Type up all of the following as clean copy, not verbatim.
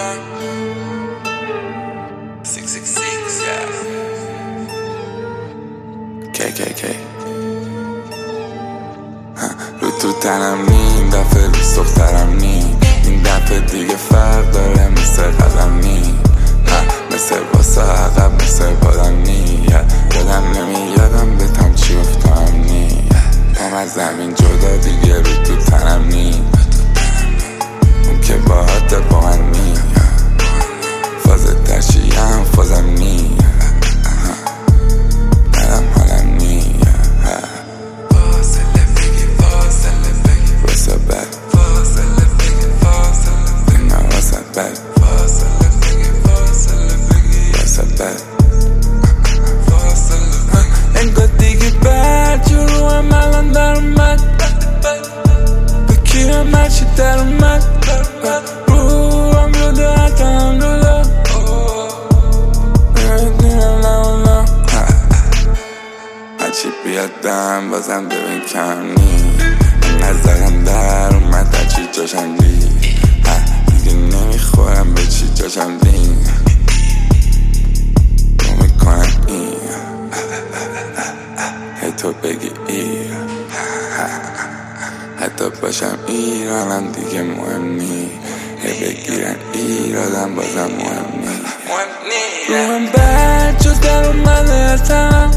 666 yeah. KKK رو تو تنم نی این دفعه دوست دخترم نی این دفعه دیگه فرق داره مثل قدم نی مثل واسه عقب مثل بادم نی یادم نمیادم بتم چی افتام نی پام از زمین جدا دیگه رو تو تنم نی اون که باهات با من نی فاز ترشیم فازم نی ندم حالم نی فاصله بگی واسه بد اینا واسه بد واسه بد انگار دیگه بد جورو هم الان در اومد بکیرم هرچی در اومد رو هم لوده حتی هم لوده هرچی بیادم بازم ببین کم نی نظرم در اومد هرچی جاشم دی دیگه نمیخورم به چی جاشم دی رو میکنم این هی تو بگی ای حتی باشم ایرانم دیگه مهم نی هی بگیرن ایرادم بازم مهم نی روحم بد جز در اومده هستم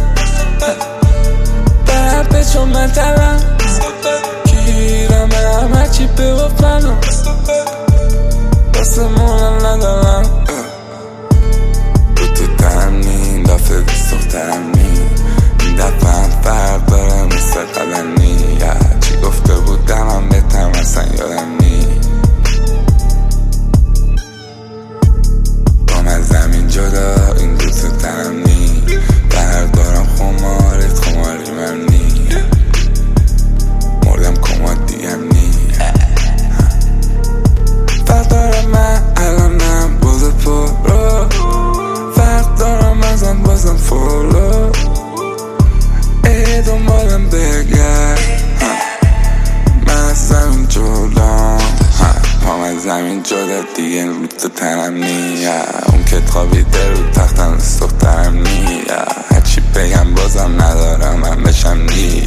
بد به چون من تلم گیرم هم هرچی بگفتنم واسه مونم ندارم رو تو تنم نی این دفعه دوست دخترم نی این دفعه هم فرق داره مثل قدم نی چی گفته بودم هم بهتم اصلا یادم نی بام از زمین جدا این دو تو تنم نی بردارم خماری من نی مردم کماد دیگم نی فرق دارم من الانم بازه پرو فرق دارم ازم بازم فولو ای دنبالم بگرد من از زمین جدا پام از زمین جدا دیگه رو تو تنم نی اون که خوابیده رو تختم دوست دخترم نی هرچی بگم بازم ندارم من بشم نی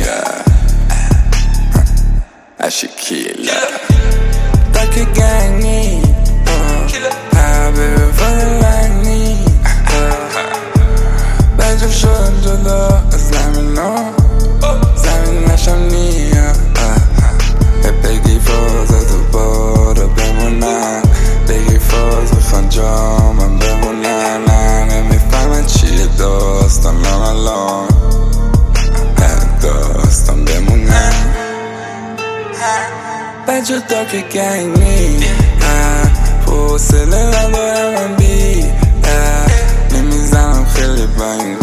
اشی کیله داکی گنگ نی حبیب فلنگ نی بجب شدم جدا از زمین زمین نشم نی بگی فاز تو بارو بمونن بگی فاز بخوان جامم بمونن نمیفهمن چیه داستان الان داستان بمونن بجو داک گنگ نی حوصله ندارم من بی نمیزنم خیلی با این